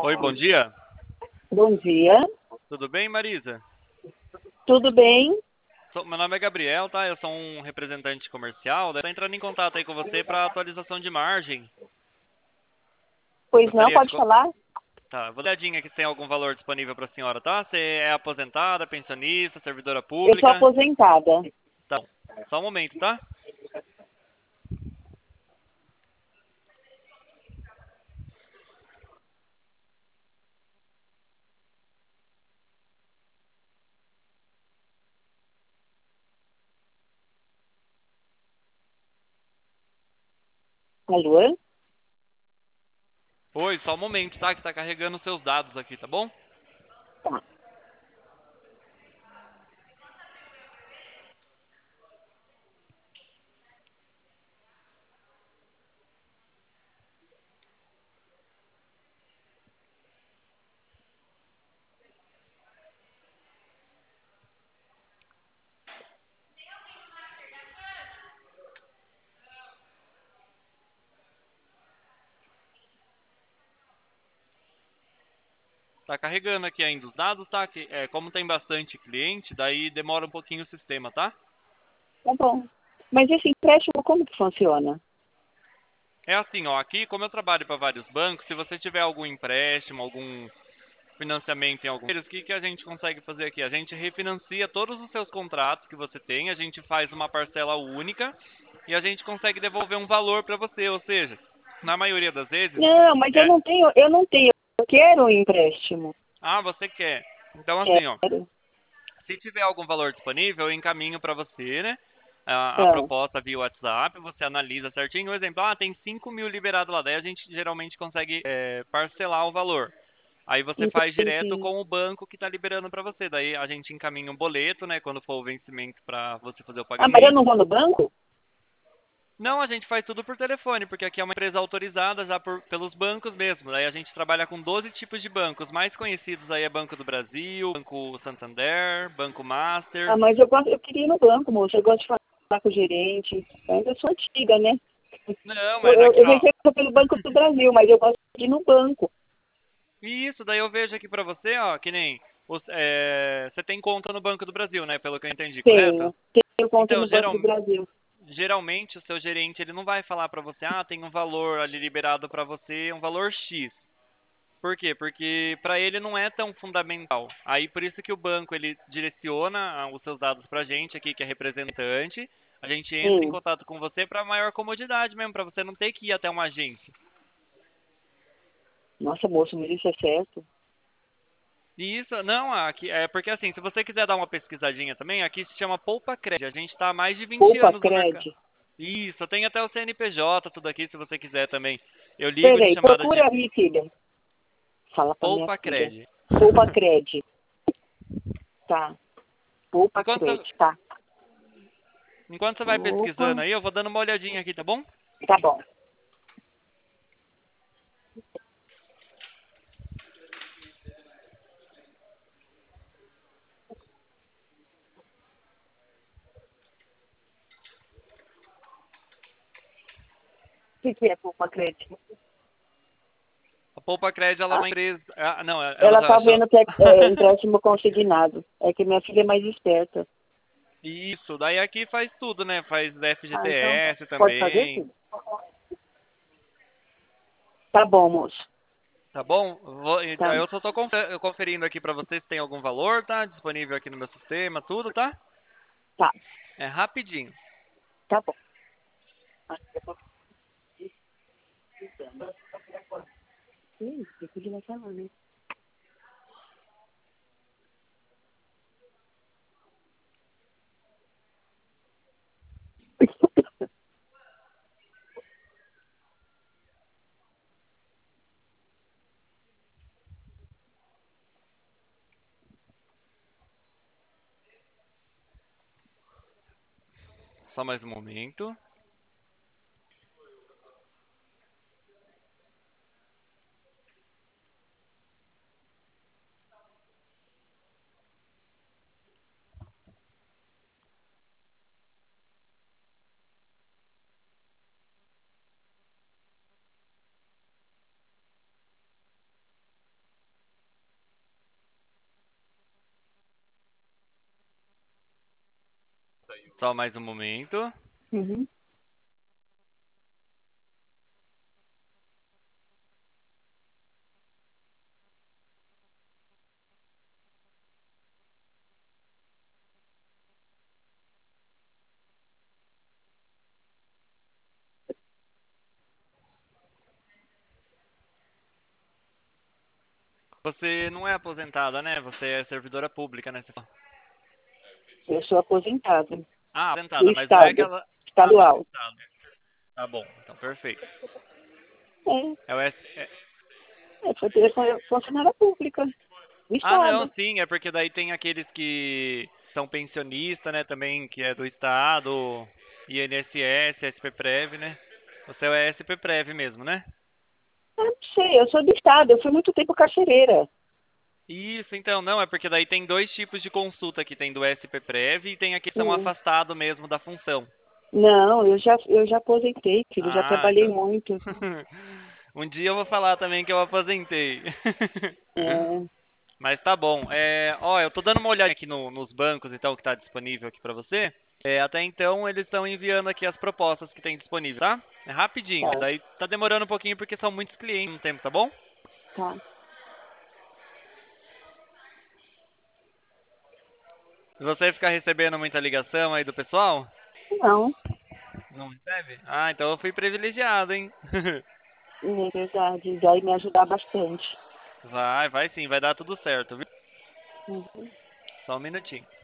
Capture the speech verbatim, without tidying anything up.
Oi, bom dia. Bom dia. Tudo bem, Marisa? Tudo bem? Sou- meu nome é Gabriel, tá? Eu sou um representante comercial. Estou entrando em contato aí com você para atualização de margem. Pois não, Gostaria de... pode co- falar? Tá, vou dar uma olhadinha aqui se tem algum valor disponível para a senhora, tá? Você é aposentada, pensionista, servidora Eu sou pública? aposentada. Tá. Só um momento, tá? Alô? Oi, só um momento, tá? Que tá carregando os seus dados aqui, tá bom? Tá. Tá carregando aqui ainda os dados, tá? Que, é, como tem bastante cliente, daí demora um pouquinho o sistema, tá? Tá bom. Mas esse empréstimo, como que funciona? É assim, ó, aqui como eu trabalho para vários bancos, se você tiver algum empréstimo, algum financiamento em algum deles, o que, que a gente consegue fazer aqui? A gente refinancia todos os seus contratos que você tem, a gente faz uma parcela única e a gente consegue devolver um valor para você, ou seja, na maioria das vezes, Não, mas eu é, não tenho, eu não tenho. Eu quero um empréstimo. ah, você quer. Então assim, ó, Quero. se tiver algum valor disponível, eu encaminho para você, né? A, a Ah, proposta via WhatsApp, você analisa certinho. Um exemplo, ah, tem cinco mil liberado lá, daí a gente geralmente consegue é, parcelar o valor. Aí você faz direto entendi. com o banco que está liberando para você. Daí a gente encaminha um boleto, né, quando for o vencimento para você fazer o Ah, mas eu pagamento. não vou no banco? Não, a gente faz tudo por telefone, porque aqui é uma empresa autorizada já por, pelos bancos mesmo. Daí a gente trabalha com doze tipos de bancos. Os mais conhecidos aí é Banco do Brasil, Banco Santander, Banco Ah, Master. mas eu, gosto, eu queria ir no banco, moço. Eu gosto de falar com o gerente. Eu ainda sou antiga, né? Não, Eu, mas eu, aqui, eu ó. recebo pelo Banco do Brasil, mas eu gosto de ir no banco. Isso, daí eu vejo aqui pra você, ó, que nem os- é, você tem conta no Banco do Brasil, né? Pelo que eu entendi, correto? Tenho. Tenho conta Então, no Banco geral, do Brasil. geralmente o seu gerente ele não vai falar pra você, ah, tem um valor ali liberado pra você, um valor X. Por quê? Porque pra ele não é tão fundamental. Aí por isso que o banco ele direciona ah, os seus dados pra gente aqui, que é representante. A gente entra em Hum. contato com você pra maior comodidade mesmo, pra você não ter que ir até uma agência. Nossa, moço, mas isso é certo. Isso, não, aqui é porque assim, se você quiser dar uma pesquisadinha também, aqui se chama Poupa Cred. A gente está há mais de vinte Poupa anos no mercado. Cred. Isso, tem até o C N P J, tudo aqui, se você quiser também. Eu ligo de Peraí, chamada de procura aí, filha. Fala pra minha Poupa filha. Cred. Poupa Cred. Tá. Poupa Enquanto Cred, você, tá. enquanto você vai pesquisando Poupa. aí, eu vou dando uma olhadinha aqui, tá bom? Tá bom. O que, que é Poupa Cred? A Poupa Cred, ela é Ah, uma empresa... Ah, não, ela ela já... tá já- vendo que é, é empréstimo consignado. É que minha filha é mais esperta. Isso, daí aqui faz tudo, né? Faz Ah, então F G T S pode fazer, também, filho? Tá bom, moço. tá bom? Vou, então, Tá. eu só tô confer- conferindo aqui pra vocês se tem algum valor, tá? Disponível aqui no meu sistema, tudo, tá? Tá. É rapidinho. Tá bom. Ih, eu podia vai falar, né? Só mais um momento. Só mais um momento. Uhum. Você não é aposentada, né? Você é servidora pública, né? Você fala. Eu sou aposentada Ah, do aposentada, mas não é Estado, aquela. Ah, tá do estadual. Estado. Tá bom, então perfeito. É, É o S... é- é, foi telefone- funcionária pública do Ah, não, Estado. sim, é porque daí tem aqueles que são pensionistas, né? Também, que é do Estado, I N S S, S P Prev, né? O seu é S P Prev mesmo, né? Eu não sei, eu sou do Estado, eu fui muito tempo carcereira. Isso, então, não, é porque daí tem dois tipos de consulta que tem do S P Prev e tem aqui que são Hum. afastados mesmo da função. Não, eu já, eu já aposentei, filho, já Ah, trabalhei então. muito. Um dia eu vou falar também que eu aposentei. É, Mas tá bom. É, ó, eu tô dando uma olhada aqui no- nos bancos então que tá disponível aqui pra você. É, até então eles estão enviando aqui as propostas que tem disponível, tá? É rapidinho, tá, mas daí tá demorando um pouquinho porque são muitos clientes no tempo, tá bom? tá. Se você ficar recebendo muita ligação aí do pessoal, Não, não recebe? Ah, então eu fui privilegiado, hein? é verdade, vai me ajudar bastante. Vai, vai sim, vai dar tudo certo, viu? Uhum. Só um minutinho.